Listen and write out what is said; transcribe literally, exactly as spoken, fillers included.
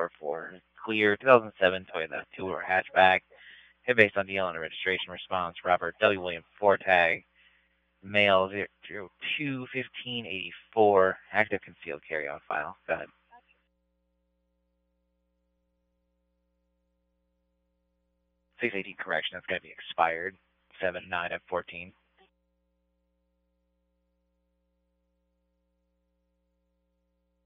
four four. Clear, two thousand seven Toyota two-door hatchback. Hit based on deal and a registration response. Robert W. William four tag. Male zero zero two fifteen eighty-four. Active concealed carry on file. Go ahead. six eighteen correction. That's going to be expired. seven nine of fourteen.